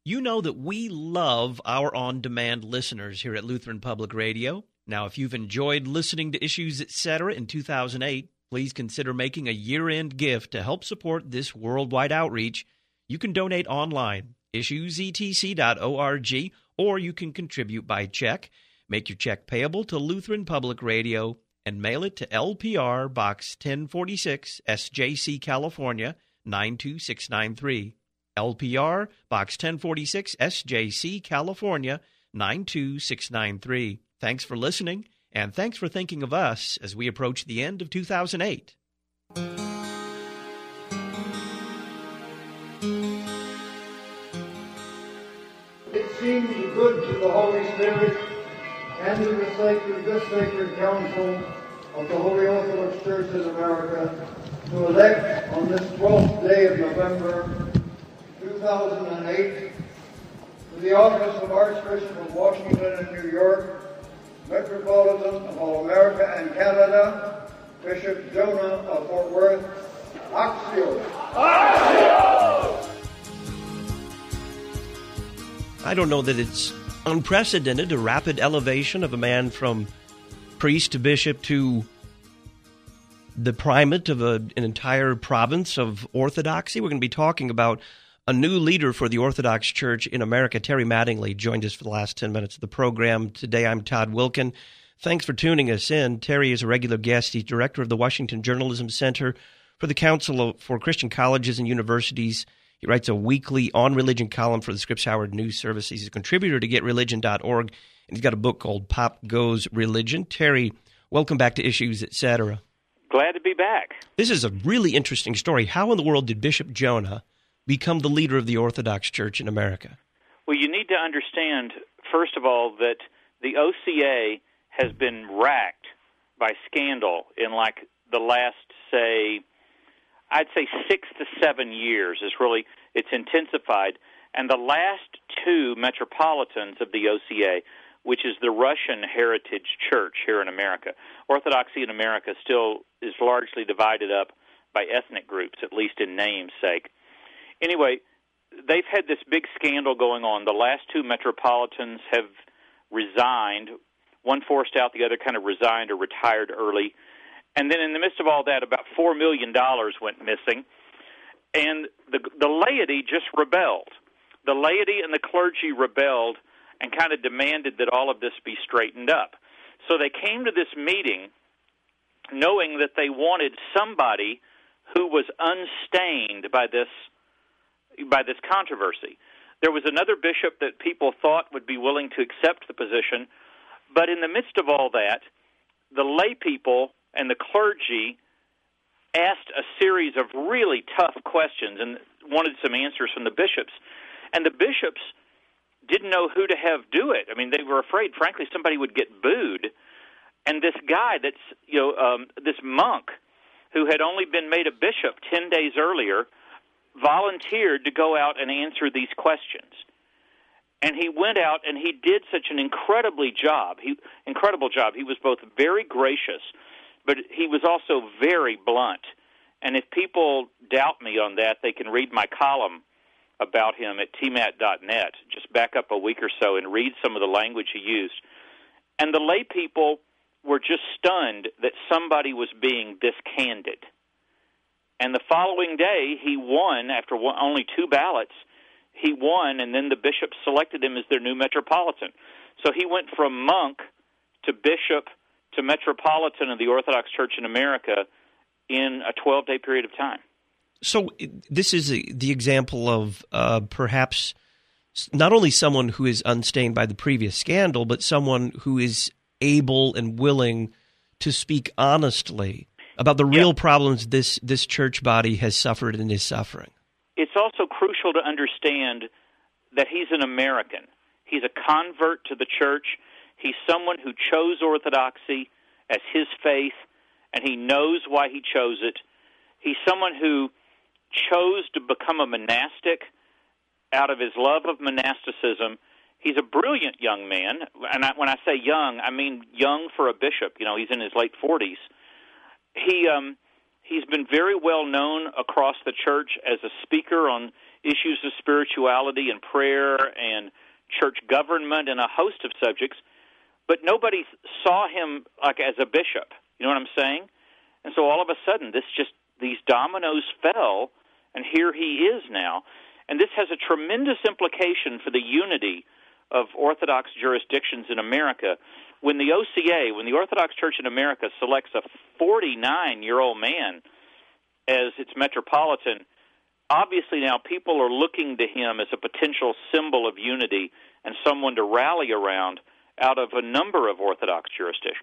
You know that we love our on-demand listeners here at Lutheran Public Radio. Now, if you've enjoyed listening to Issues, Etc. in 2008, please consider making a year-end gift to help support this worldwide outreach. You can donate online, issuesetc.org, or you can contribute by check. Make your check payable to Lutheran Public Radio and mail it to LPR Box 1046, SJC, California, 92693. LPR Box 1046, SJC, California, 92693. Thanks for listening, and thanks for thinking of us as we approach the end of 2008. It seems good to the Holy Spirit and to this sacred council of the Holy Orthodox Church in America to elect on this 12th day of November 2008 to the office of Archbishop of Washington and New York, Metropolitan of all America and Canada, Bishop Jonah of Fort Worth, Axio. Axio! I don't know that it's unprecedented, a rapid elevation of a man from priest to bishop to the primate of an entire province of orthodoxy. We're going to be talking about a new leader for the Orthodox Church in America. Terry Mattingly joined us for the last 10 minutes of the program. Today, I'm Todd Wilkin. Thanks for tuning us in. Terry is a regular guest. He's director of the Washington Journalism Center for the Council for Christian Colleges and Universities. He writes a weekly on religion column for the Scripps Howard News Service. He's a contributor to GetReligion.org, and he's got a book called Pop Goes Religion. Terry, welcome back to Issues, Etc. Glad to be back. This is a really interesting story. How in the world did Bishop Jonah become the leader of the Orthodox Church in America? Well, you need to understand, first of all, that the OCA has been racked by scandal in like the last, I'd say 6 to 7 years. It's intensified. And the last two metropolitans of the OCA, which is the Russian Heritage Church here in America. Orthodoxy in America still is largely divided up by ethnic groups, at least in namesake. Anyway, they've had this big scandal going on. The last two metropolitans have resigned. One forced out, the other kind of resigned or retired early. And then in the midst of all that, about $4 million went missing. And the laity just rebelled. The laity and the clergy rebelled and kind of demanded that all of this be straightened up. So they came to this meeting knowing that they wanted somebody who was unstained by this controversy. There was another bishop that people thought would be willing to accept the position, but in the midst of all that, the lay people and the clergy asked a series of really tough questions and wanted some answers from the bishops. And the bishops didn't know who to have do it. I mean, they were afraid, frankly, somebody would get booed. And this guy this monk who had only been made a bishop 10 days earlier volunteered to go out and answer these questions. And he went out and he did such an incredible job. He was both very gracious, but he was also very blunt. And if people doubt me on that, they can read my column about him at tmat.net. Just back up a week or so and read some of the language he used. And the lay people were just stunned that somebody was being this candid. And the following day, he won after only 2 ballots. He won, and then the bishops selected him as their new metropolitan. So he went from monk to bishop to metropolitan of the Orthodox Church in America in a 12-day period of time. So this is the example of perhaps not only someone who is unstained by the previous scandal, but someone who is able and willing to speak honestly about the real problems this church body has suffered and is suffering. It's also crucial to understand that he's an American. He's a convert to the church. He's someone who chose Orthodoxy as his faith, and he knows why he chose it. He's someone who chose to become a monastic out of his love of monasticism. He's a brilliant young man, and when I say young, I mean young for a bishop. You know, he's in his late 40s. He's been very well known across the church as a speaker on issues of spirituality and prayer and church government and a host of subjects, but nobody saw him like as a bishop. You know what I'm saying? And so all of a sudden, these dominoes fell, and here he is now. And this has a tremendous implication for the unity of Orthodox jurisdictions in America. When the OCA, when the Orthodox Church in America selects a 49-year-old man as its metropolitan, obviously now people are looking to him as a potential symbol of unity and someone to rally around out of a number of Orthodox jurisdictions.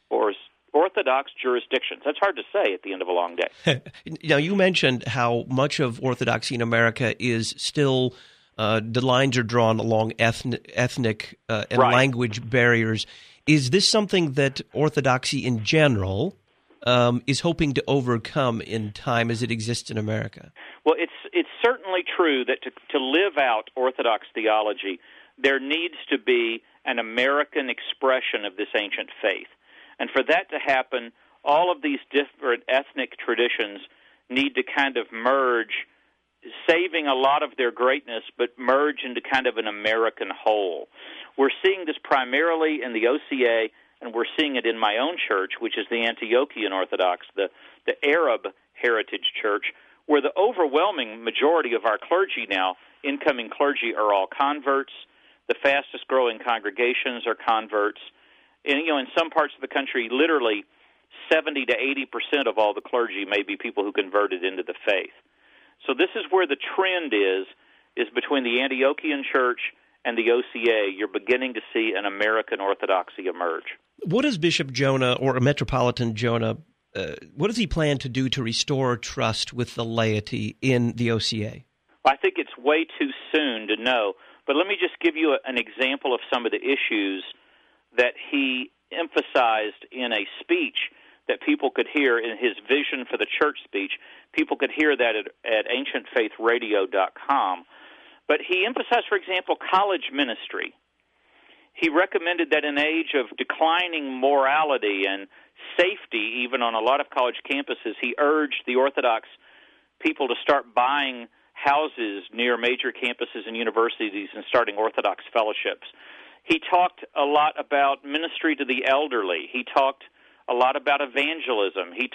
That's hard to say at the end of a long day. Now, you mentioned how much of Orthodoxy in America is still the lines are drawn along ethnic and language barriers. Is this something that Orthodoxy in general is hoping to overcome in time as it exists in America? Well, it's certainly true that to live out Orthodox theology, there needs to be an American expression of this ancient faith. And for that to happen, all of these different ethnic traditions need to kind of merge, saving a lot of their greatness, but merge into kind of an American whole. We're seeing this primarily in the OCA, and we're seeing it in my own church, which is the Antiochian Orthodox, the Arab Heritage Church, where the overwhelming majority of our clergy now, incoming clergy, are all converts. The fastest-growing congregations are converts. And, in some parts of the country, literally 70 to 80% of all the clergy may be people who converted into the faith. So this is where the trend is between the Antiochian Church and the OCA. You're beginning to see an American Orthodoxy emerge. What does Bishop Jonah, or Metropolitan Jonah, what does he plan to do to restore trust with the laity in the OCA? I think it's way too soon to know, but let me just give you an example of some of the issues that he emphasized in a speech that people could hear in his Vision for the Church speech. People could hear that at ancientfaithradio.com. But he emphasized, for example, college ministry. He recommended that in an age of declining morality and safety, even on a lot of college campuses, he urged the Orthodox people to start buying houses near major campuses and universities and starting Orthodox fellowships. He talked a lot about ministry to the elderly. He talked a lot about evangelism. He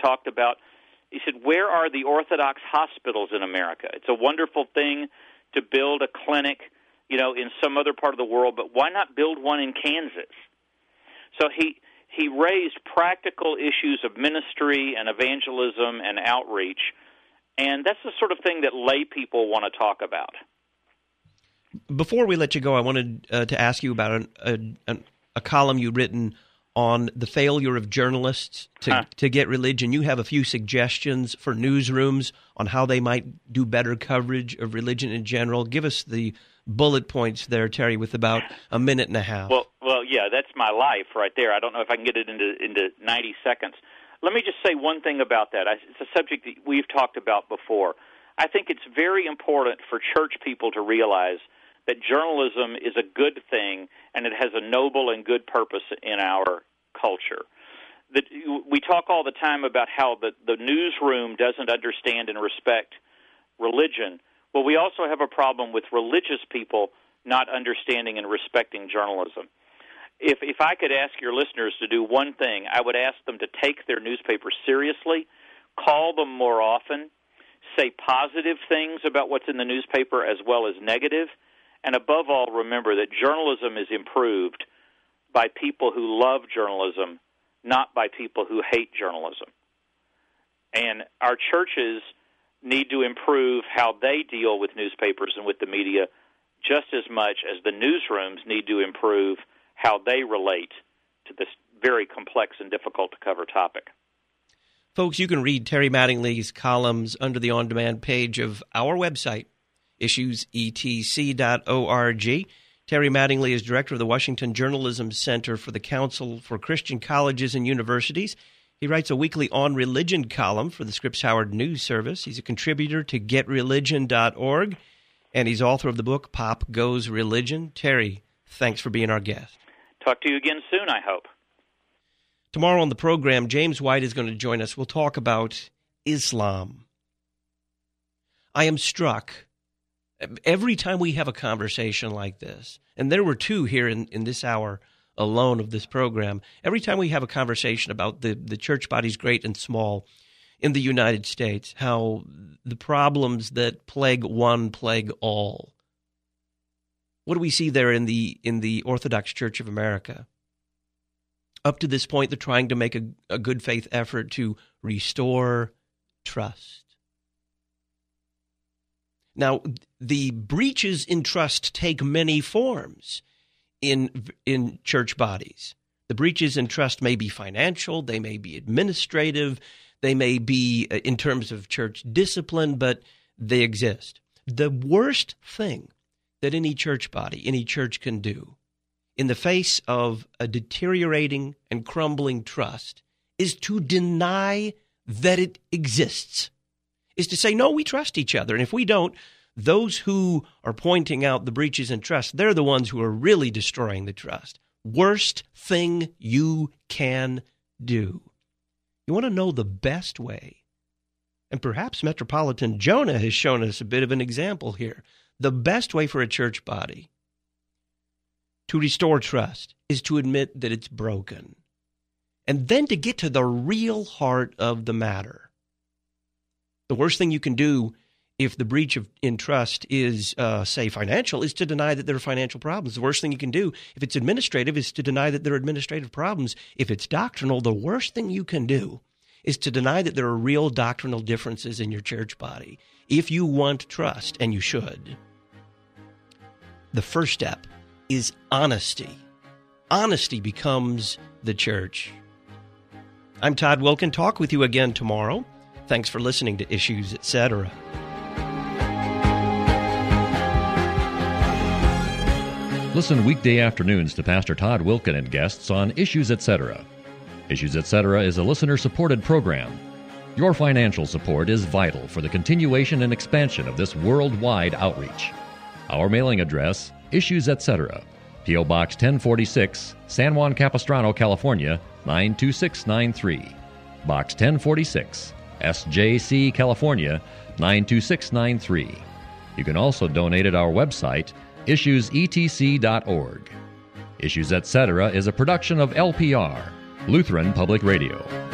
said, where are the Orthodox hospitals in America? It's a wonderful thing to build a clinic, in some other part of the world, but why not build one in Kansas? So he raised practical issues of ministry and evangelism and outreach, and that's the sort of thing that lay people want to talk about. Before we let you go, I wanted to ask you about a column you've written on the failure of journalists to get religion. You have a few suggestions for newsrooms on how they might do better coverage of religion in general. Give us the bullet points there, Terry, with about a minute and a half. Well, yeah, that's my life right there. I don't know if I can get it into 90 seconds. Let me just say one thing about that. It's a subject that we've talked about before. I think it's very important for church people to realize that journalism is a good thing and it has a noble and good purpose in our culture. We talk all the time about how the newsroom doesn't understand and respect religion. Well, we also have a problem with religious people not understanding and respecting journalism. If I could ask your listeners to do one thing, I would ask them to take their newspaper seriously, call them more often, say positive things about what's in the newspaper as well as negative, and above all, remember that journalism is improved by people who love journalism, not by people who hate journalism. And our churches need to improve how they deal with newspapers and with the media just as much as the newsrooms need to improve how they relate to this very complex and difficult-to-cover topic. Folks, you can read Terry Mattingly's columns under the on-demand page of our website, issuesetc.org. Terry Mattingly is director of the Washington Journalism Center for the Council for Christian Colleges and Universities. He writes a weekly On Religion column for the Scripps Howard News Service. He's a contributor to GetReligion.org, and he's author of the book Pop Goes Religion. Terry, thanks for being our guest. Talk to you again soon, I hope. Tomorrow on the program, James White is going to join us. We'll talk about Islam. I am struck Every time we have a conversation like this, and there were two here in this hour alone of this program, every time we have a conversation about the church bodies, great and small, in the United States, how the problems that plague one plague all. What do we see there in the Orthodox Church of America? Up to this point, they're trying to make a good faith effort to restore trust. Now, the breaches in trust take many forms in church bodies. The breaches in trust may be financial, they may be administrative, they may be in terms of church discipline, but they exist. The worst thing that any church body, any church can do in the face of a deteriorating and crumbling trust is to deny that it exists. Is to say, no, we trust each other. And if we don't, those who are pointing out the breaches in trust, they're the ones who are really destroying the trust. Worst thing you can do. You want to know the best way? And perhaps Metropolitan Jonah has shown us a bit of an example here. The best way for a church body to restore trust is to admit that it's broken. And then to get to the real heart of the matter. The worst thing you can do if the breach in trust is, say, financial, is to deny that there are financial problems. The worst thing you can do if it's administrative is to deny that there are administrative problems. If it's doctrinal, the worst thing you can do is to deny that there are real doctrinal differences in your church body. If you want trust, and you should, the first step is honesty. Honesty becomes the church. I'm Todd Wilken. Talk with you again tomorrow. Thanks for listening to Issues, Etc. Listen weekday afternoons to Pastor Todd Wilken and guests on Issues, Etc. Issues, Etc. is a listener-supported program. Your financial support is vital for the continuation and expansion of this worldwide outreach. Our mailing address, Issues, Etc., P.O. Box 1046, San Juan Capistrano, California, 92693. Box 1046, SJC, California, 92693. You can also donate at our website, issuesetc.org. Issues, Etc. is a production of LPR, Lutheran Public Radio.